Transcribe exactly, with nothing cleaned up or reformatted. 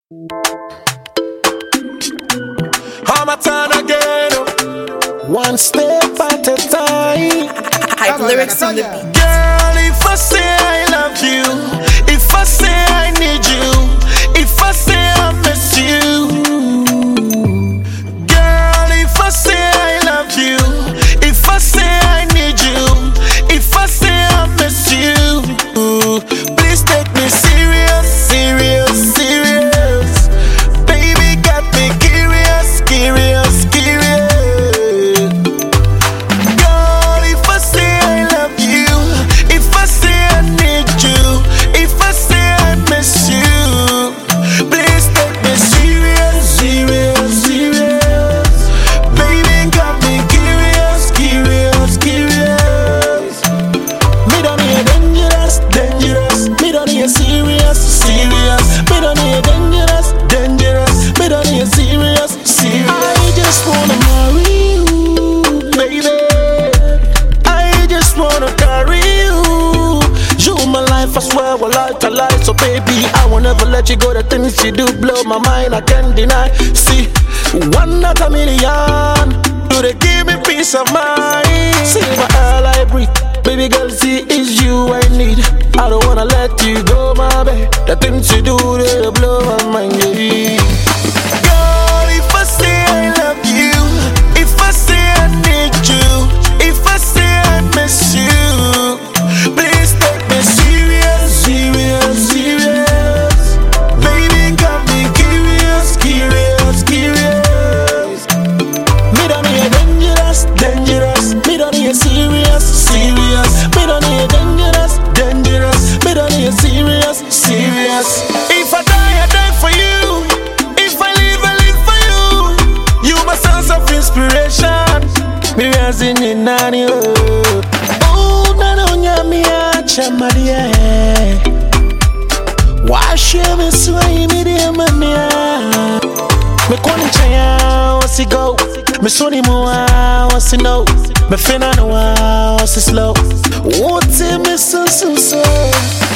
I'm a turn again, one step at a time. Hype lyrics on the beat. Girl, if I say I love you, if I say I need you, if I say I miss you, girl, if I say I love you, if I say I need you, if I say I miss you, please take me serious, serious, serious. Baby got me curious, curious, curious. Girl, if I say I love you, if I say I need you, if I say I miss you, please take me serious, serious, serious. Baby got me curious, curious, curious. Me don't need dangerous, dangerous. Me don't need serious, serious. Me don't need dangerous, dangerous. Me don't need serious, serious. I just wanna marry you, baby. I just wanna carry you. You my life, I swear, will light to light. So baby, I will never let you go. The things you do blow my mind, I can't deny. See, one out a million. Do they give me peace of mind? See my air I breathe. Baby girl, see, it's you I need. I don't wanna let you go, my babe. The things you do, they blow my mind, yeah. Girl, if I say I love you, if I say I need you, if I say I miss you, please take me serious, serious, serious. Baby got me curious, curious, curious. Me don't need dangerous, dangerous. Me don't need serious, serious. Me don't need dangerous, dangerous. Me don't need serious, serious. If I die, I die for you. If I live, I live for you. You my source of inspiration. Me rising in nani oh. Oh, nana nyami acha madia. Wash me sway me de mania. Me koni chaya wasi go. Me soni moa wasi no. Me fina no wasi slow. Wote me so so so.